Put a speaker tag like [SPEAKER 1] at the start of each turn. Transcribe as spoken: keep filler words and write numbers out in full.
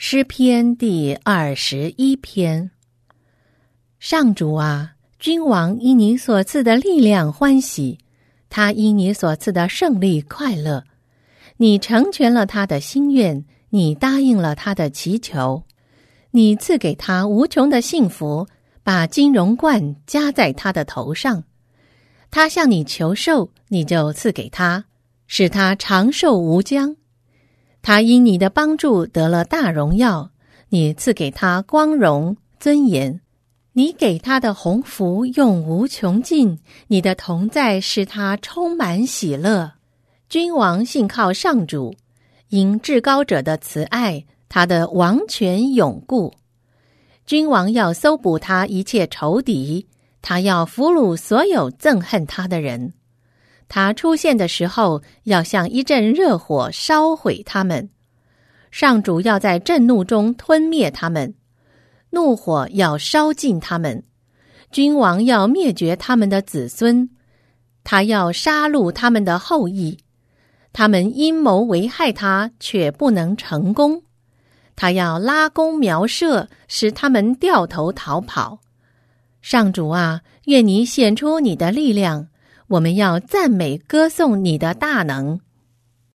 [SPEAKER 1] 诗篇第二十一篇。上主啊，君王因你所赐的力量欢喜，他因你所赐的胜利快乐。你成全了他的心愿，你答应了他的祈求。你赐给他无穷的幸福，把金荣冠加在他的头上。他向你求寿，你就赐给他，使他长寿无疆。他因你的帮助得了大荣耀，你赐给他光荣尊严。你给他的鸿福用无穷尽，你的同在使他充满喜乐。君王信靠上主，因至高者的慈爱，他的王权永固。君王要搜捕他一切仇敌，他要俘虏所有憎恨他的人。他出现的时候，要像一阵热火烧毁他们。上主要在震怒中吞灭他们，怒火要烧尽他们。君王要灭绝他们的子孙，他要杀戮他们的后裔。他们阴谋危害他，却不能成功。他要拉弓瞄射，使他们掉头逃跑。上主啊，愿你显出你的力量，我们要赞美歌颂你的大能。